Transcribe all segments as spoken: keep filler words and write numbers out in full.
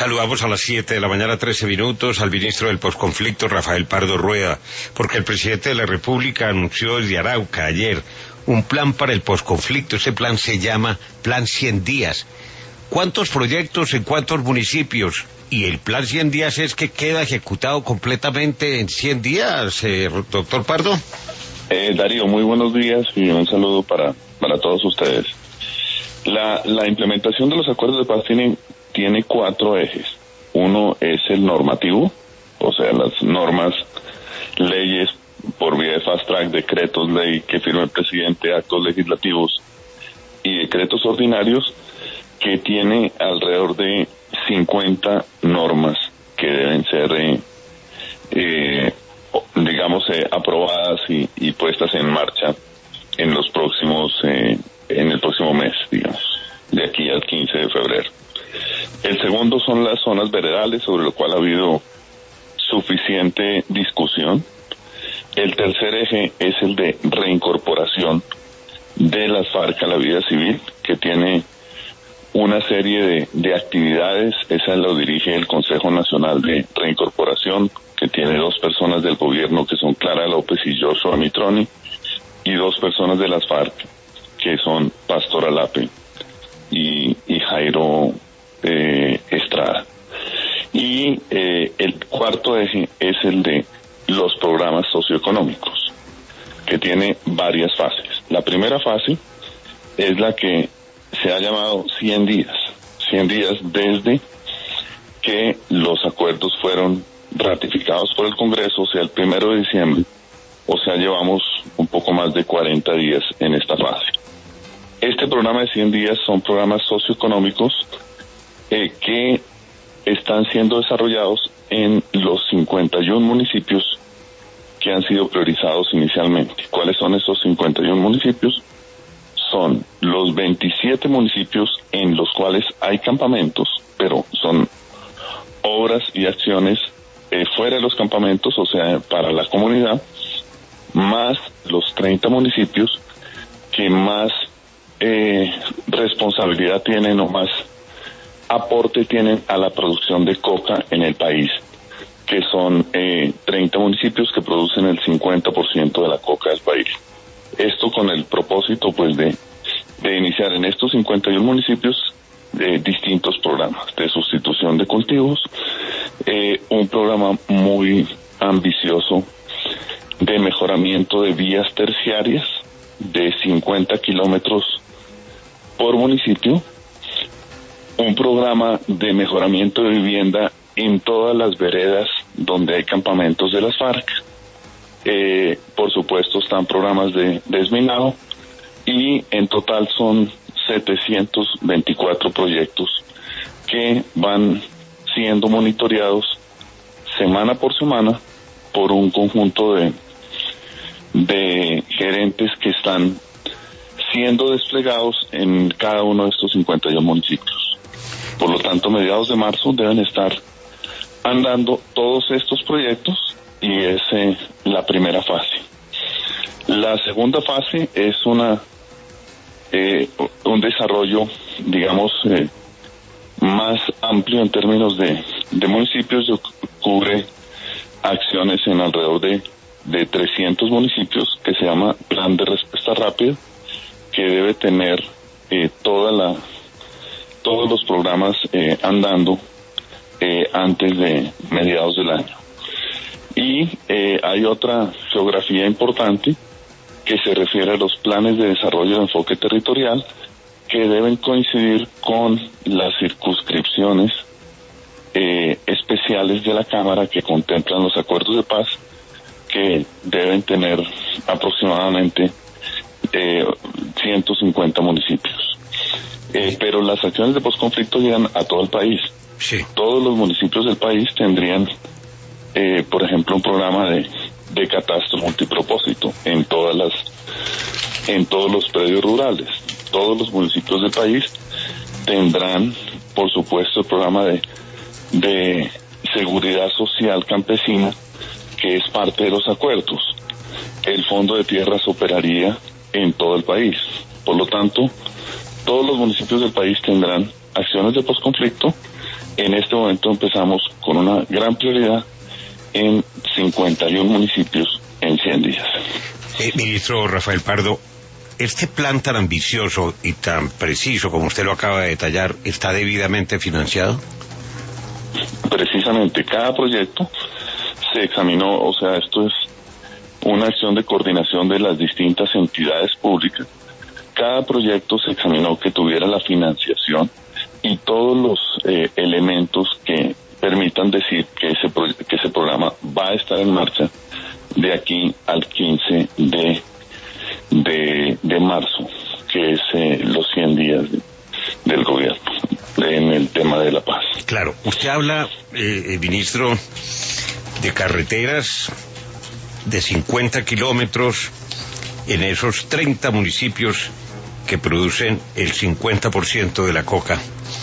Saludamos a las siete de la mañana, trece minutos, al ministro del posconflicto, Rafael Pardo Rueda, porque el presidente de la República anunció desde Arauca ayer un plan para el posconflicto. Ese plan se llama Plan cien días. ¿Cuántos proyectos en cuántos municipios? Y el Plan cien días es que queda ejecutado completamente en cien días, eh, doctor Pardo. Eh, Darío, muy buenos días y un saludo para, para todos ustedes. La, la implementación de los acuerdos de paz tiene, tiene cuatro ejes. Uno es el normativo, o sea, las normas, leyes por vía de fast track, decretos, ley que firma el presidente, actos legislativos y decretos ordinarios, que tiene alrededor de cincuenta normas que deben ser, eh, eh, digamos, eh, aprobadas y, y puestas en marcha en los próximos, eh, en el próximo mes, digamos, de aquí al quince de febrero. El segundo son las zonas veredales, sobre lo cual ha habido suficiente discusión. El tercer eje es el de reincorporación de las FARC a la vida civil, que tiene una serie de, de actividades. Esa lo dirige el Consejo Nacional de Reincorporación, que tiene dos personas del gobierno, que son Clara López y Joshua Mitroni, y dos personas de las FARC, que son Pastor Alape y, y Jairo eh, Estrada. Y eh, el cuarto eje es el de los programas socioeconómicos, que tiene varias fases. La primera fase es la que se ha llamado cien días, cien días desde que los acuerdos fueron ratificados por el Congreso, o sea, el primero de diciembre, o sea, llevamos un poco más de cuarenta días en esta fase. Este programa de cien días son programas socioeconómicos eh, que están siendo desarrollados en los cincuenta y uno municipios que han sido priorizados inicialmente. ¿Cuáles son esos cincuenta y uno municipios? Son los veintisiete municipios en los cuales hay campamentos, pero son obras y acciones eh, fuera de los campamentos, o sea, para la comunidad, más los treinta municipios que más eh, responsabilidad tienen o más aporte tienen a la producción de coca en el país, que son eh, treinta municipios que producen el cincuenta por ciento de la coca del país. Esto con el propósito, pues, de, de iniciar en estos cincuenta y uno municipios de distintos programas de sustitución de cultivos, eh, un programa muy ambicioso de mejoramiento de vías terciarias de cincuenta kilómetros por municipio, un programa de mejoramiento de vivienda en todas las veredas donde hay campamentos de las FARC. Eh, por supuesto están programas de desminado y en total son setecientos veinticuatro proyectos que van siendo monitoreados semana por semana por un conjunto de de gerentes que están siendo desplegados en cada uno de estos cincuenta y uno municipios. Por lo tanto, a mediados de marzo deben estar andando todos estos proyectos y es eh, la primera fase. La segunda fase es una eh, un desarrollo, digamos, eh, más amplio en términos de, de municipios. Cubre acciones en alrededor de, de trescientos municipios, que se llama Plan de Respuesta Rápida, que debe tener eh, toda la todos los programas eh, andando eh, antes de mediados del año. Y eh, hay otra geografía importante que se refiere a los planes de desarrollo de enfoque territorial, que deben coincidir con las circunscripciones eh, especiales de la Cámara que contemplan los acuerdos de paz, que deben tener aproximadamente eh, ciento cincuenta municipios. Eh, pero las acciones de posconflicto llegan a todo el país. Sí. Todos los municipios del país tendrían, eh, por ejemplo, un programa de, de catastro multipropósito en todas las, en todos los predios rurales. Todos los municipios del país tendrán, por supuesto, el programa de, de seguridad social campesina, que es parte de los acuerdos. El Fondo de Tierras operaría en todo el país. Por lo tanto, todos los municipios del país tendrán acciones de posconflicto En este momento empezamos con una gran prioridad en cincuenta y uno municipios en cien días. Eh, ministro Rafael Pardo, este plan tan ambicioso y tan preciso como usted lo acaba de detallar, ¿está debidamente financiado? Precisamente, cada proyecto se examinó, o sea, esto es una acción de coordinación de las distintas entidades públicas. Cada proyecto se examinó que tuviera la financiación y todos los eh, elementos que permitan decir que ese, pro que ese programa va a estar en marcha de aquí al quince de, de, de marzo, que es eh, los cien días de, del gobierno en el tema de la paz. Claro, usted habla, eh, ministro, de carreteras de cincuenta kilómetros en esos treinta municipios que producen el cincuenta por ciento de la coca.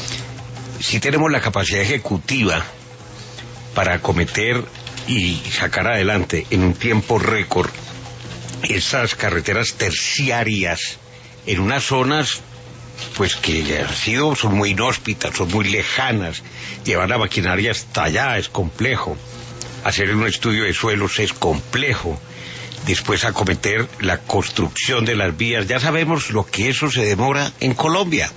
Si tenemos la capacidad ejecutiva para acometer y sacar adelante en un tiempo récord esas carreteras terciarias en unas zonas pues que han sido, son muy inhóspitas, son muy lejanas, llevar la maquinaria hasta allá es complejo, hacer un estudio de suelos es complejo, después acometer la construcción de las vías, ya sabemos lo que eso se demora en Colombia.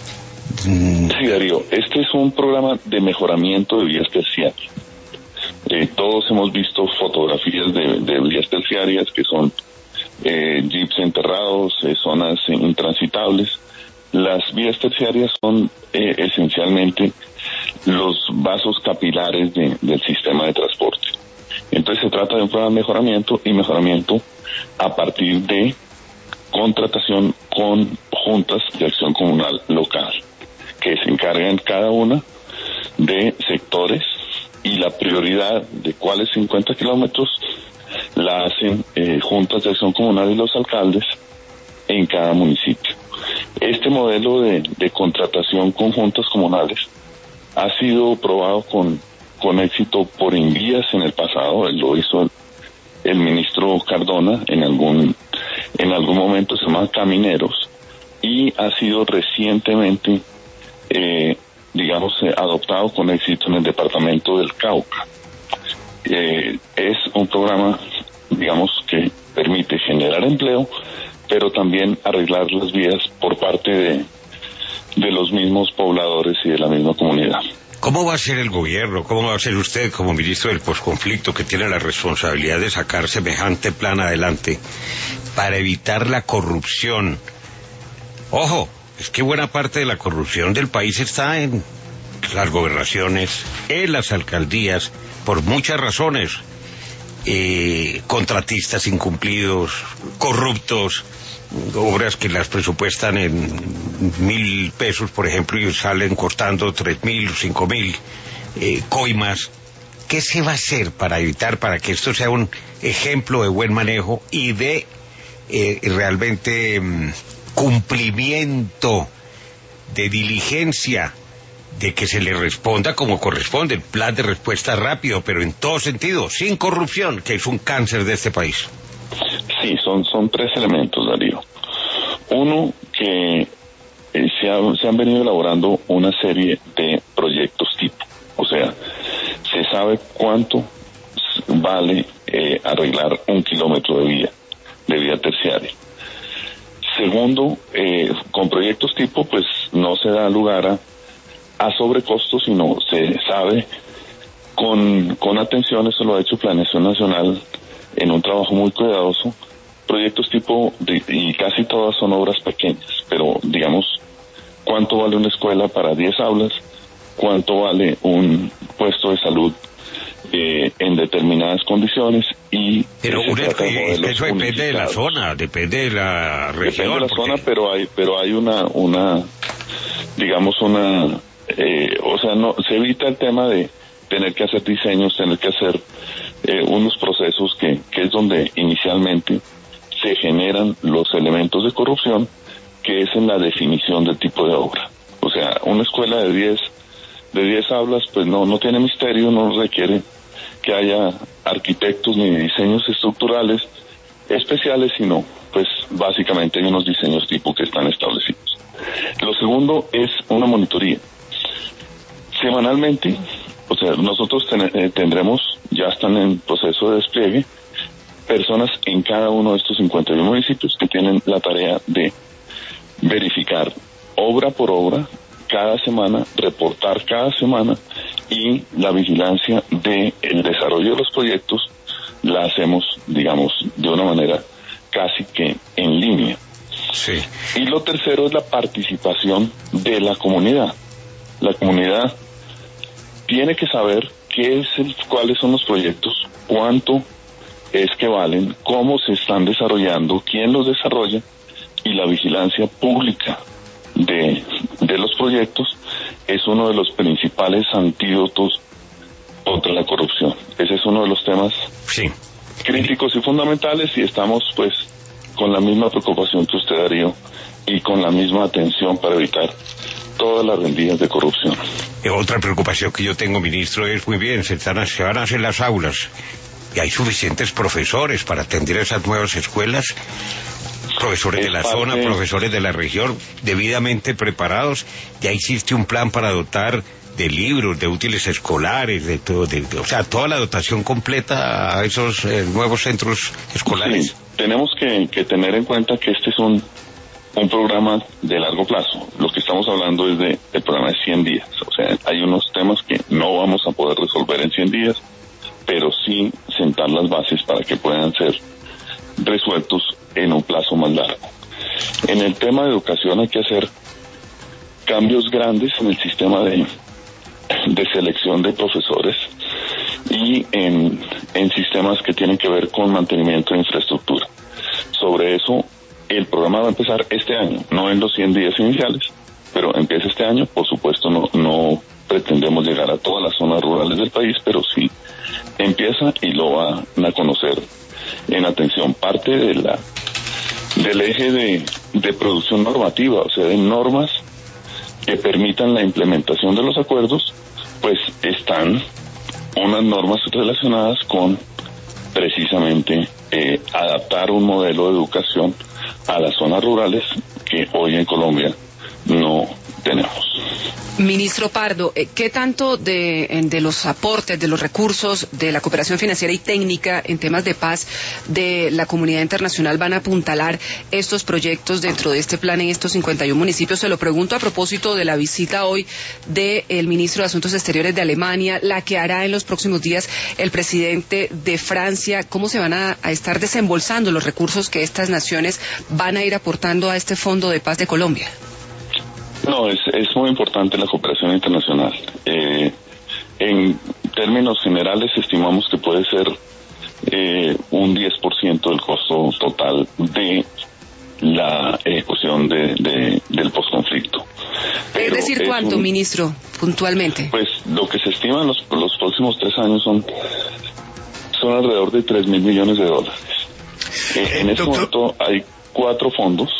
Sí, Darío, este es un programa de mejoramiento de vías terciarias. Eh, todos hemos visto fotografías de, de vías terciarias que son eh, jeeps enterrados, eh, zonas eh, intransitables. Las vías terciarias son eh, esencialmente los vasos capilares de, del sistema de transporte. Entonces se trata de un programa de mejoramiento y mejoramiento a partir de contratación con juntas de acción comunal local, que se encargan cada una de sectores y la prioridad de cuáles cincuenta kilómetros la hacen eh, juntas de acción comunal y los alcaldes en cada municipio. Este modelo de, de contratación con juntas comunales ha sido probado con, con éxito por Invías en el pasado. Él lo hizo el, el ministro Cardona en algún, en algún momento, se llama Camineros, y ha sido recientemente eh, digamos eh, adoptado con éxito en el departamento del Cauca. Eh, es un programa, digamos, que permite generar empleo, pero también arreglar las vías por parte de, de los mismos pobladores y de la misma comunidad. ¿Cómo va a ser el gobierno, cómo va a ser usted como ministro del posconflicto, que tiene la responsabilidad de sacar semejante plan adelante para evitar la corrupción? Ojo, es que buena parte de la corrupción del país está en las gobernaciones, en las alcaldías, por muchas razones. Eh, contratistas incumplidos, corruptos, obras que las presupuestan en mil pesos, por ejemplo, y salen costando tres mil, cinco mil, eh, coimas. ¿Qué se va a hacer para evitar, para que esto sea un ejemplo de buen manejo y de eh, realmente eh, cumplimiento, de diligencia, de que se le responda como corresponde, el plan de respuesta rápido, pero en todo sentido, sin corrupción, que es un cáncer de este país? Sí, son, son tres elementos, Darío. Uno, que eh, se, ha, se han venido elaborando una serie de proyectos tipo, o sea, se sabe cuánto vale eh, arreglar un kilómetro de vía, de vía terciaria. Segundo, eh, con proyectos tipo, pues no se da lugar a a sobrecostos, sino se sabe con, con atención, eso lo ha hecho Planeación Nacional en un trabajo muy cuidadoso, proyectos tipo, de, y casi todas son obras pequeñas, pero digamos, cuánto vale una escuela para diez aulas, cuánto vale un puesto de salud eh, en determinadas condiciones, y pero un es que eso depende de la zona, depende de la región. Depende de la porque... zona, pero hay, pero hay una, una, digamos una Eh, o sea, no se evita el tema de tener que hacer diseños, tener que hacer eh, unos procesos que, que es donde inicialmente se generan los elementos de corrupción, que es en la definición del tipo de obra. O sea, una escuela de diez de diez aulas, pues no no tiene misterio, no requiere que haya arquitectos ni diseños estructurales especiales, sino pues básicamente hay unos diseños tipo que están establecidos. Lo segundo es una monitoría. Semanalmente, o sea, nosotros ten, eh, tendremos, ya están en proceso de despliegue, personas en cada uno de estos cincuenta y uno municipios que tienen la tarea de verificar obra por obra cada semana, reportar cada semana, y la vigilancia del desarrollo de los proyectos la hacemos, digamos, de una manera casi que en línea. Sí. Y lo tercero es la participación de la comunidad. La comunidad tiene que saber qué es el, cuáles son los proyectos, cuánto es que valen, cómo se están desarrollando, quién los desarrolla, y la vigilancia pública de, de los proyectos es uno de los principales antídotos contra la corrupción. Ese es uno de los temas sí. críticos y fundamentales, y estamos pues con la misma preocupación que usted, Darío, y con la misma atención para evitar todas las rendidas de corrupción. Otra preocupación que yo tengo, ministro, es muy bien, se, están, se van a hacer las aulas, y hay suficientes profesores para atender esas nuevas escuelas, profesores es de la parte... zona, profesores de la región, debidamente preparados. Ya existe un plan para dotar de libros, de útiles escolares, de todo, de, de, o sea, toda la dotación completa a esos eh, nuevos centros escolares. Sí, tenemos que, que tener en cuenta que este es un, un programa de largo plazo. Lo que estamos hablando es de, del programa de cien días. O sea, hay unos temas que no vamos a poder resolver en cien días, pero sí sentar las bases para que puedan ser resueltos en un plazo más largo. En el tema de educación hay que hacer cambios grandes en el sistema de, de selección de profesores y en, en sistemas que tienen que ver con mantenimiento de infraestructura. Sobre eso, el programa va a empezar este año, no en los cien días iniciales, pero empieza este año. Por supuesto, no, no pretendemos llegar a todas las zonas rurales del país, pero sí empieza y lo van a conocer en atención. Parte de la del eje de, de producción normativa, o sea, de normas que permitan la implementación de los acuerdos, pues están unas normas relacionadas con precisamente eh, adaptar un modelo de educación a las zonas rurales que hoy en Colombia no tenemos. Ministro Pardo, ¿qué tanto de, de los aportes, de los recursos de la cooperación financiera y técnica en temas de paz de la comunidad internacional van a apuntalar estos proyectos dentro de este plan en estos cincuenta y uno municipios? Se lo pregunto a propósito de la visita hoy del ministro de Asuntos Exteriores de Alemania, la que hará en los próximos días el presidente de Francia. ¿Cómo se van a, a estar desembolsando los recursos que estas naciones van a ir aportando a este Fondo de Paz de Colombia? No, es, es muy importante la cooperación internacional. Eh, en términos generales estimamos que puede ser eh, un diez por ciento del costo total de la ejecución de, de, del posconflicto. Es decir, ¿cuánto, un, ministro, puntualmente? Pues lo que se estima en los, los próximos tres años son, son alrededor de tres mil millones de dólares. Eh, en este momento hay cuatro fondos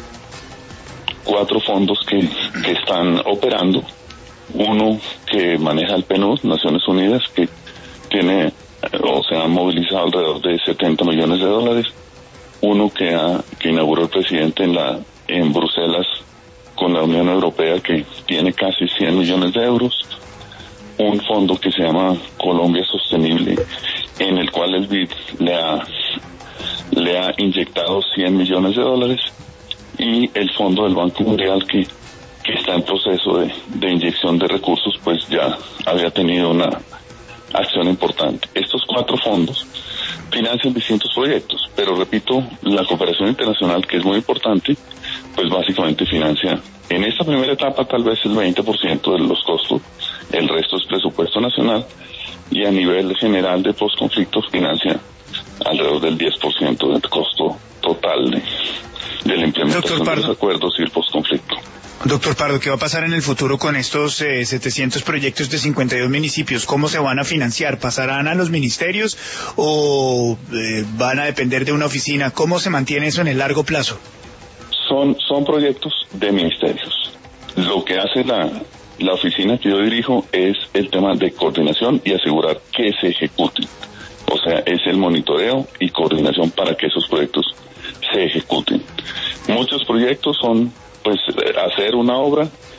cuatro fondos que, que están operando. Uno que maneja el P N U D, Naciones Unidas, que tiene o se ha movilizado alrededor de setenta millones de dólares. Uno que ha, que inauguró el presidente en la en Bruselas con la Unión Europea, que tiene casi cien millones de euros. Un fondo que se llama Colombia Sostenible, en el cual el B I D le ha le ha inyectado cien millones de dólares. Y el fondo del Banco Mundial, que, que está en proceso de, de inyección de recursos, pues ya había tenido una acción importante. Estos cuatro fondos financian distintos proyectos, pero repito, la cooperación internacional, que es muy importante, pues básicamente financia en esta primera etapa tal vez el veinte por ciento de los costos, el resto es presupuesto nacional, y a nivel general de posconflicto financia alrededor del diez por ciento del costo total de de la implementación de los acuerdos y el posconflicto. Doctor Pardo, ¿qué va a pasar en el futuro con estos eh, setecientos proyectos de cincuenta y dos municipios? ¿Cómo se van a financiar? ¿Pasarán a los ministerios o eh, van a depender de una oficina? ¿Cómo se mantiene eso en el largo plazo? Son, son proyectos de ministerios. Lo que hace la, la oficina que yo dirijo es el tema de coordinación y asegurar que se ejecuten. O sea, es el monitoreo y coordinación para que esos proyectos se ejecuten. Muchos proyectos son, pues, hacer una obra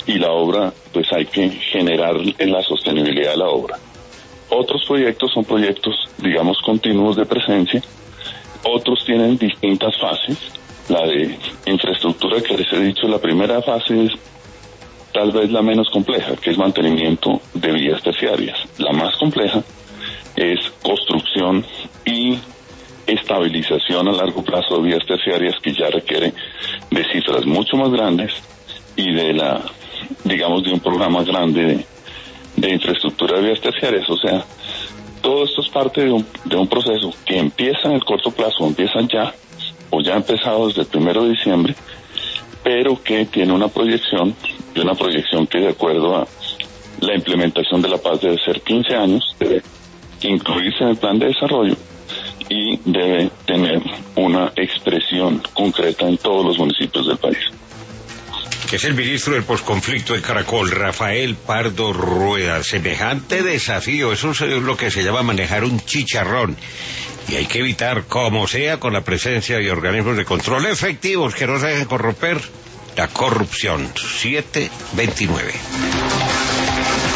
y la obra, pues hay que generar la sostenibilidad de la obra. Otros proyectos son proyectos, digamos, continuos de presencia. Otros tienen distintas fases. La de infraestructura que les he dicho, la primera fase es tal vez la menos compleja, que es mantenimiento de vías terciarias. La más compleja es construcción y estabilización a largo plazo de vías terciarias, que ya requiere de cifras mucho más grandes y de la, digamos, de un programa grande de, de infraestructura de vías terciarias. O sea, todo esto es parte de un, de un proceso que empieza en el corto plazo, empieza ya, o ya ha empezado desde el primero de diciembre, pero que tiene una proyección, y una proyección que de acuerdo a la implementación de la paz debe ser quince años, debe incluirse en el plan de desarrollo y debe tener una expresión concreta en todos los municipios del país. Es el ministro del posconflicto de Caracol, Rafael Pardo Rueda. Semejante desafío, eso es lo que se llama manejar un chicharrón. Y hay que evitar, como sea, con la presencia de organismos de control efectivos que no se dejen corromper, la corrupción. siete veintinueve.